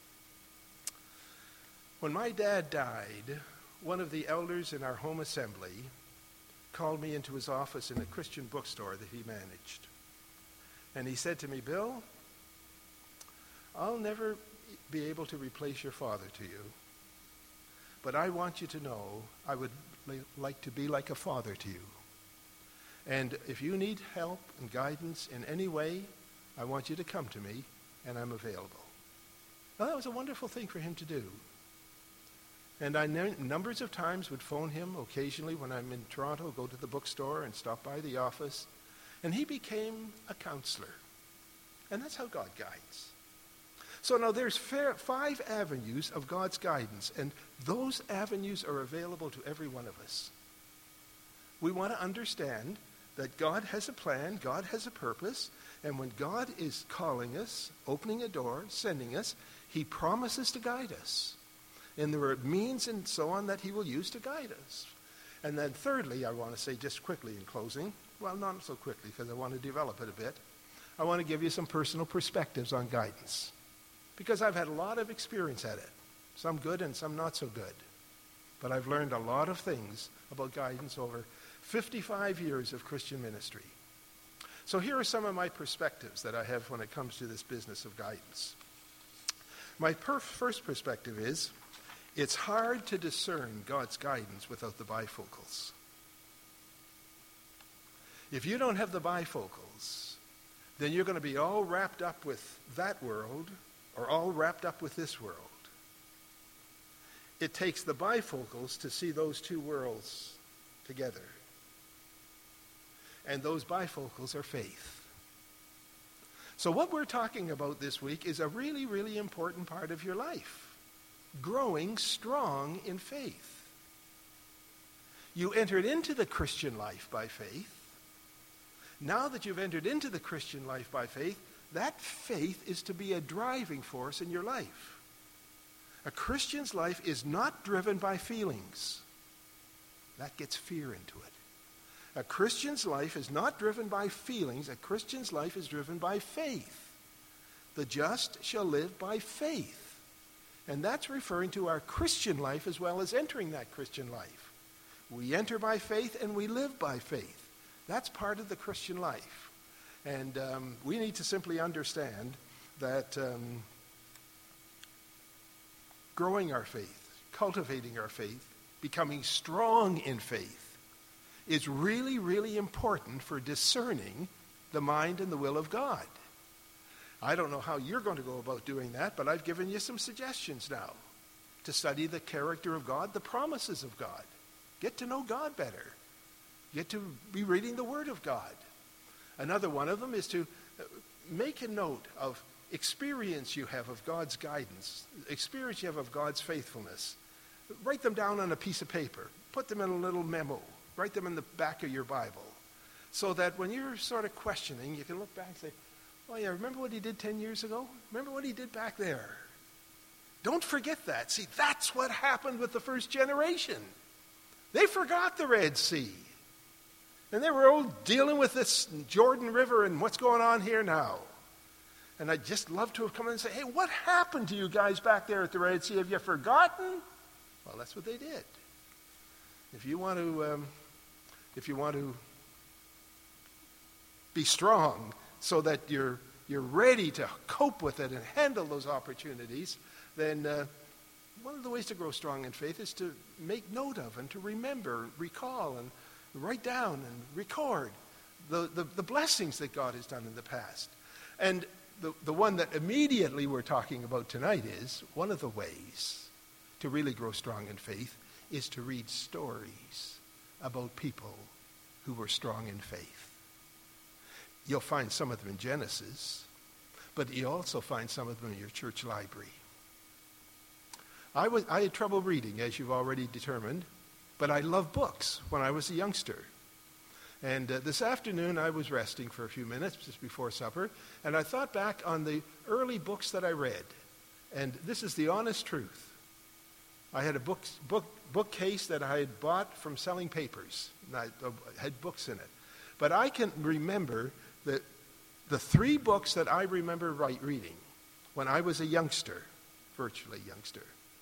[SPEAKER 1] When my dad died, one of the elders in our home assembly called me into his office in a Christian bookstore that he managed. And he said to me, Bill, I'll never be able to replace your father to you, but I want you to know I would like to be like a father to you. And if you need help and guidance in any way, I want you to come to me, and I'm available. Well, that was a wonderful thing for him to do. And I n- numbers of times would phone him occasionally when I'm in Toronto, go to the bookstore and stop by the office. And he became a counselor. And that's how God guides. So now there's fair, five avenues of God's guidance, and those avenues are available to every one of us. We want to understand that God has a plan, God has a purpose, and when God is calling us, opening a door, sending us, he promises to guide us. And there are means and so on that he will use to guide us. And then thirdly, I want to say just quickly in closing, well, not so quickly because I want to develop it a bit, I want to give you some personal perspectives on guidance. Because I've had a lot of experience at it, some good and some not so good. But I've learned a lot of things about guidance over fifty-five years of Christian ministry. So here are some of my perspectives that I have when it comes to this business of guidance. My per- first perspective is, it's hard to discern God's guidance without the bifocals. If you don't have the bifocals, then you're going to be all wrapped up with that world or all wrapped up with this world. It takes the bifocals to see those two worlds together. And those bifocals are faith. So what we're talking about this week is a really, really important part of your life. Growing strong in faith. You entered into the Christian life by faith. Now that you've entered into the Christian life by faith, that faith is to be a driving force in your life. A Christian's life is not driven by feelings. That gets fear into it. A Christian's life is not driven by feelings. A Christian's life is driven by faith. The just shall live by faith. And that's referring to our Christian life as well as entering that Christian life. We enter by faith and we live by faith. That's part of the Christian life. And um, we need to simply understand that um, growing our faith, cultivating our faith, becoming strong in faith is really, really important for discerning the mind and the will of God. I don't know how you're going to go about doing that, but I've given you some suggestions now to study the character of God, the promises of God. Get to know God better. Get to be reading the Word of God. Another one of them is to make a note of experience you have of God's guidance, experience you have of God's faithfulness. Write them down on a piece of paper. Put them in a little memo. Write them in the back of your Bible so that when you're sort of questioning, you can look back and say, oh yeah, remember what he did ten years ago? Remember what he did back there? Don't forget that. See, that's what happened with the first generation. They forgot the Red Sea. And they were all dealing with this Jordan River and what's going on here now. And I'd just love to have come in and say, hey, what happened to you guys back there at the Red Sea? Have you forgotten? Well, that's what they did. If you want to, um, if you want to be strong so that you're you're ready to cope with it and handle those opportunities, then uh, one of the ways to grow strong in faith is to make note of and to remember, recall, and write down and record the, the, the blessings that God has done in the past. And the, the one that immediately we're talking about tonight is, one of the ways to really grow strong in faith is to read stories about people who were strong in faith. You'll find some of them in Genesis, but you'll also find some of them in your church library. I, was, I had trouble reading, as you've already determined, but I loved books when I was a youngster. And uh, this afternoon I was resting for a few minutes just before supper, and I thought back on the early books that I read. And this is the honest truth. I had a book, book, bookcase that I had bought from selling papers. And I uh, had books in it. But I can remember that the three books that I remember right reading when I was a youngster, virtually youngster,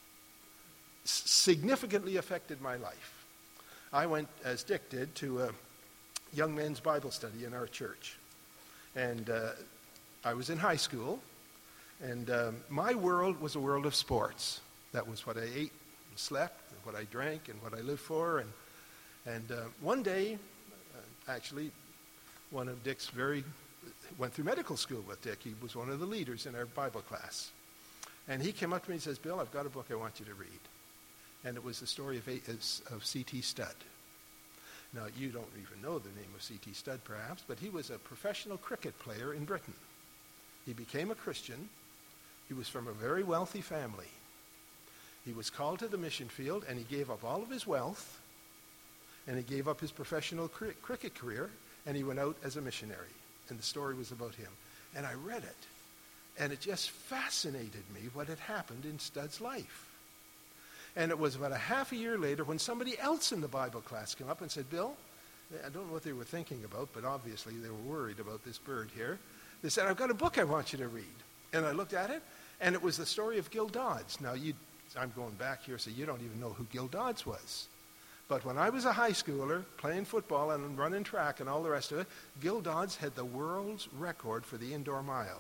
[SPEAKER 1] s- significantly affected my life. I went, as Dick did, to a young men's Bible study in our church. And uh, I was in high school, and um, my world was a world of sports. That was what I ate and slept, and what I drank, and what I lived for. And, and uh, one day, uh, actually, one of Dick's very, went through medical school with Dick. He was one of the leaders in our Bible class. And he came up to me and says, Bill, I've got a book I want you to read. And it was the story of, of C T Studd. Now, you don't even know the name of C T Studd, perhaps, but he was a professional cricket player in Britain. He became a Christian. He was from a very wealthy family. He was called to the mission field, and he gave up all of his wealth, and he gave up his professional cri- cricket career, and he went out as a missionary. And the story was about him. And I read it, and it just fascinated me what had happened in Studd's life. And it was about a half a year later when somebody else in the Bible class came up and said, Bill, I don't know what they were thinking about, but obviously they were worried about this bird here. They said, I've got a book I want you to read. And I looked at it, and it was the story of Gil Dodds. Now, you, I'm going back here, so you don't even know who Gil Dodds was. But when I was a high schooler, playing football and running track and all the rest of it, Gil Dodds had the world's record for the indoor mile.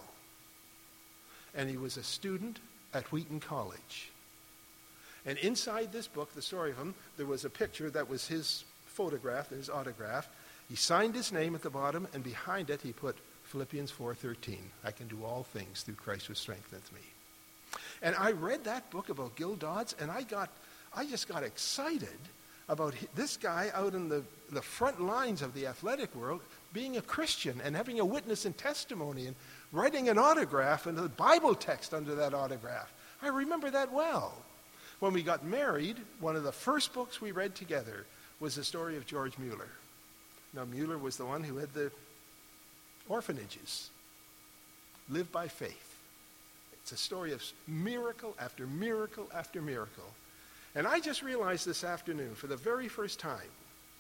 [SPEAKER 1] And he was a student at Wheaton College. And inside this book, the story of him, there was a picture that was his photograph and his autograph. He signed his name at the bottom, and behind it he put Philippians four thirteen. I can do all things through Christ who strengtheneth me. And I read that book about Gil Dodds, and I got, I just got excited about this guy out in the, the front lines of the athletic world being a Christian and having a witness and testimony and writing an autograph and a Bible text under that autograph. I remember that well. When we got married, one of the first books we read together was the story of George Mueller. Now, Mueller was the one who had the orphanages. Live by faith. It's a story of miracle after miracle after miracle. And I just realized this afternoon, for the very first time,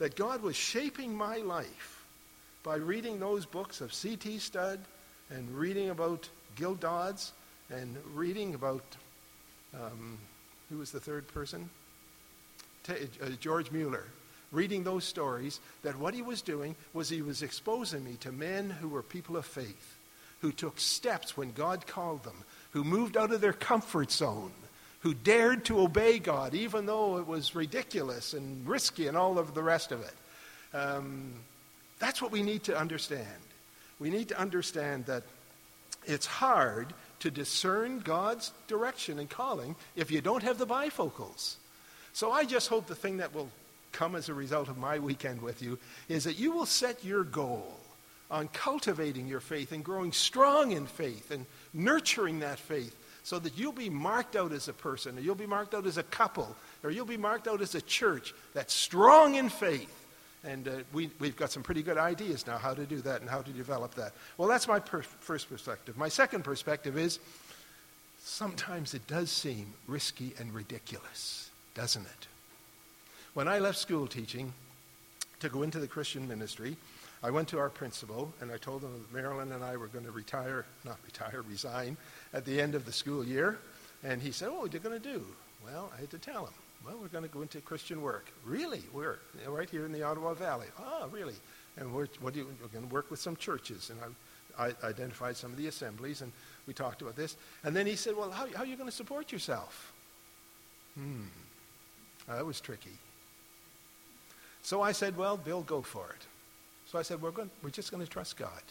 [SPEAKER 1] that God was shaping my life by reading those books of C T Studd and reading about Gil Dodds and reading about, um, who was the third person? T- uh, George Mueller. Reading those stories, that what he was doing was he was exposing me to men who were people of faith, who took steps when God called them, who moved out of their comfort zone, who dared to obey God, even though it was ridiculous and risky and all of the rest of it. Um, that's what we need to understand. We need to understand that it's hard to discern God's direction and calling if you don't have the bifocals. So I just hope the thing that will come as a result of my weekend with you is that you will set your goal on cultivating your faith and growing strong in faith and nurturing that faith so that you'll be marked out as a person, or you'll be marked out as a couple, or you'll be marked out as a church that's strong in faith. And uh, we, we've got some pretty good ideas now how to do that and how to develop that. Well, that's my per- first perspective. My second perspective is sometimes it does seem risky and ridiculous, doesn't it? When I left school teaching to go into the Christian ministry, I went to our principal and I told him that Marilyn and I were going to retire, not retire, resign at the end of the school year. And he said, "Oh, what are you going to do?" Well, I had to tell him, "Well, we're going to go into Christian work." "Really? Where?" "You know, right here in the Ottawa Valley." "Oh, really? And we're, what do you, we're going to work with some churches." And I, I identified some of the assemblies and we talked about this. And then he said, "Well, how, how are you going to support yourself?" Hmm, that was tricky. So I said, "Well, Bill, go for it." So I said, we're going, we're just going to trust God.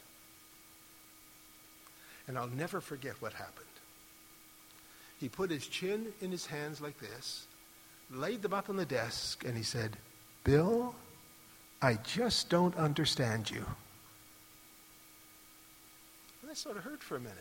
[SPEAKER 1] And I'll never forget what happened. He put his chin in his hands like this, laid them up on the desk, and he said, "Bill, I just don't understand you." And I sort of hurt for a minute.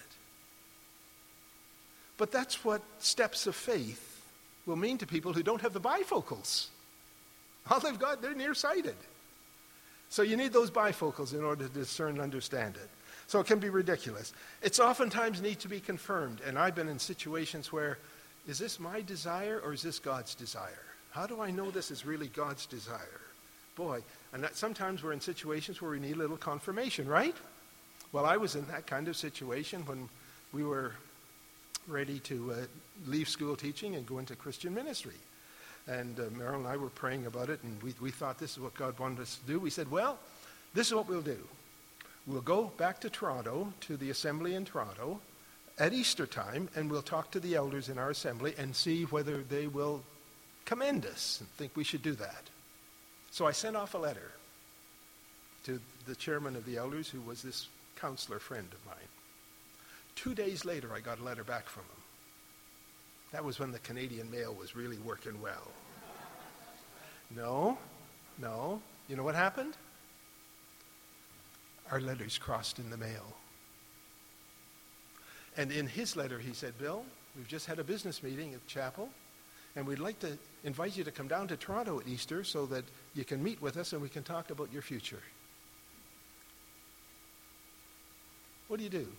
[SPEAKER 1] But that's what steps of faith will mean to people who don't have the bifocals. All they've got, they're nearsighted. So you need those bifocals in order to discern and understand it. So it can be ridiculous. It's oftentimes need to be confirmed. And I've been in situations where, is this my desire or is this God's desire? How do I know this is really God's desire? Boy, and that, sometimes we're in situations where we need a little confirmation, right? Well, I was in that kind of situation when we were ready to uh, leave school teaching and go into Christian ministry. And uh, Meryl and I were praying about it, and we, we thought this is what God wanted us to do. We said, well, this is what we'll do. We'll go back to Toronto, to the assembly in Toronto, at Easter time, and we'll talk to the elders in our assembly and see whether they will commend us and think we should do that. So I sent off a letter to the chairman of the elders, who was this counselor friend of mine. Two days later, I got a letter back from him. That was when the Canadian mail was really working well. No, no. You know what happened? Our letters crossed in the mail. And in his letter, he said, "Bill, we've just had a business meeting at chapel, and we'd like to invite you to come down to Toronto at Easter so that you can meet with us and we can talk about your future." What do you do?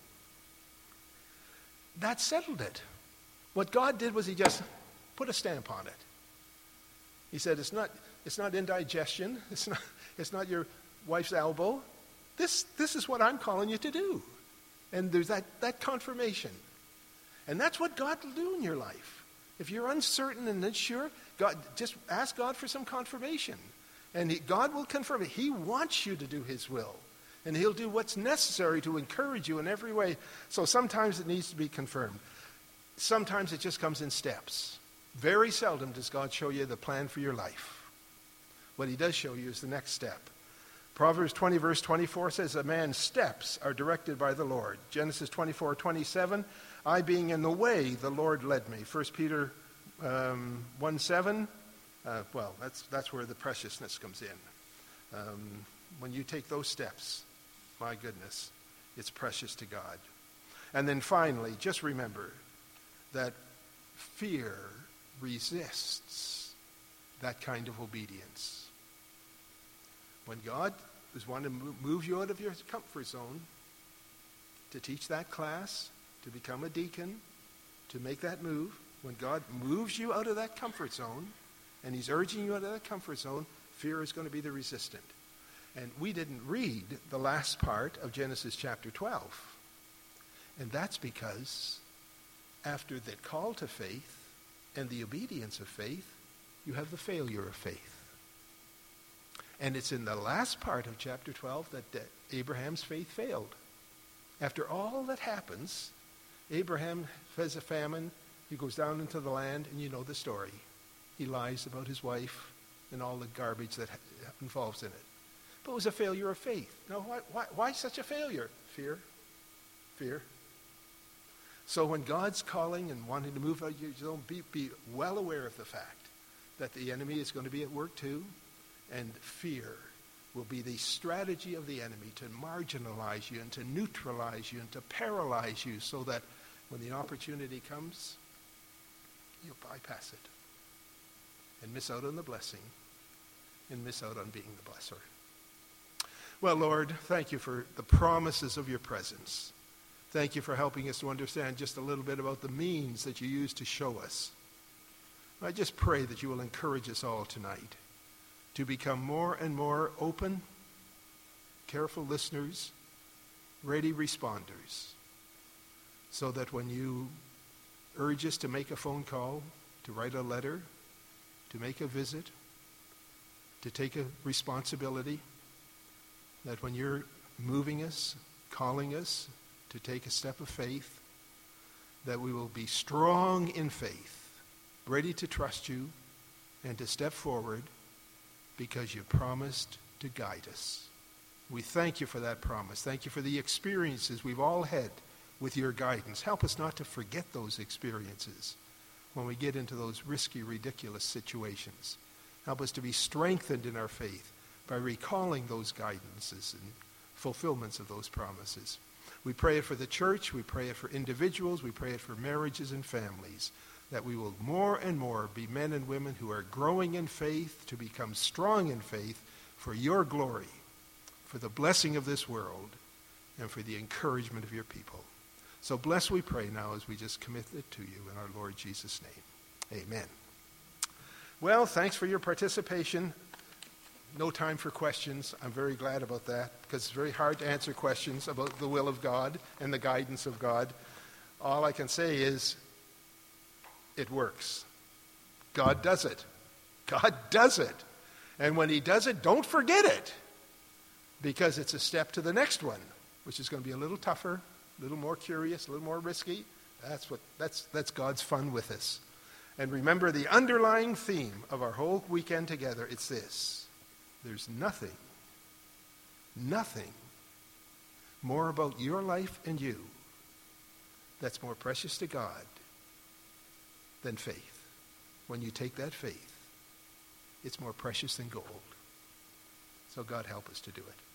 [SPEAKER 1] That settled it. What God did was he just put a stamp on it. He said, it's not, it's not indigestion. It's not, it's not your wife's elbow. This, this is what I'm calling you to do. And there's that, that confirmation. And that's what God will do in your life. If you're uncertain and unsure, God, just ask God for some confirmation. And he, God will confirm it. He wants you to do his will. And he'll do what's necessary to encourage you in every way. So sometimes it needs to be confirmed. Sometimes it just comes in steps. Very seldom does God show you the plan for your life. What he does show you is the next step. Proverbs twenty verse twenty-four says, "A man's steps are directed by the Lord." Genesis twenty-four twenty-seven, "I being in the way, the Lord led me." First Peter um, one seven, uh, well, that's, that's where the preciousness comes in. Um, when you take those steps, my goodness, it's precious to God. And then finally, just remember that fear resists that kind of obedience. When God is wanting to move you out of your comfort zone, to teach that class, to become a deacon, to make that move, when God moves you out of that comfort zone, and he's urging you out of that comfort zone, Fear is going to be the resistant. And we didn't read the last part of Genesis chapter twelve. And that's because after the call to faith and the obedience of faith, you have the failure of faith. And it's in the last part of chapter twelve that, that Abraham's faith failed. After all that happens, Abraham has a famine. He goes down into the land, and you know the story. He lies about his wife and all the garbage that involves in it. But it was a failure of faith. Now, why, why, why such a failure? Fear. Fear. So when God's calling and wanting to move out, you don't be, be well aware of the fact that the enemy is going to be at work too, and fear will be the strategy of the enemy to marginalize you and to neutralize you and to paralyze you so that when the opportunity comes, you'll bypass it and miss out on the blessing and miss out on being the blesser. Well, Lord, thank you for the promises of your presence. Thank you for helping us to understand just a little bit about the means that you use to show us. I just pray that you will encourage us all tonight to become more and more open, careful listeners, ready responders, so that when you urge us to make a phone call, to write a letter, to make a visit, to take a responsibility, that when you're moving us, calling us to take a step of faith, that we will be strong in faith, ready to trust you and to step forward because you promised to guide us. We thank you for that promise. Thank you for the experiences we've all had with your guidance. Help us not to forget those experiences when we get into those risky, ridiculous situations. Help us to be strengthened in our faith by recalling those guidances and fulfillments of those promises. We pray it for the church, we pray it for individuals, we pray it for marriages and families, that we will more and more be men and women who are growing in faith, to become strong in faith for your glory, for the blessing of this world, and for the encouragement of your people. So bless, we pray now, as we just commit it to you in our Lord Jesus' name. Amen. Well, thanks for your participation. No time for questions. I'm very glad about that, because it's very hard to answer questions about the will of God and the guidance of God. All I can say is, it works. God does it. God does it. And when he does it, don't forget it, because it's a step to the next one, which is going to be a little tougher, a little more curious, a little more risky. That's what that's that's God's fun with us. And remember the underlying theme of our whole weekend together, it's this: there's nothing, nothing more about your life and you that's more precious to God than faith. When you take that faith, it's more precious than gold. So God help us to do it.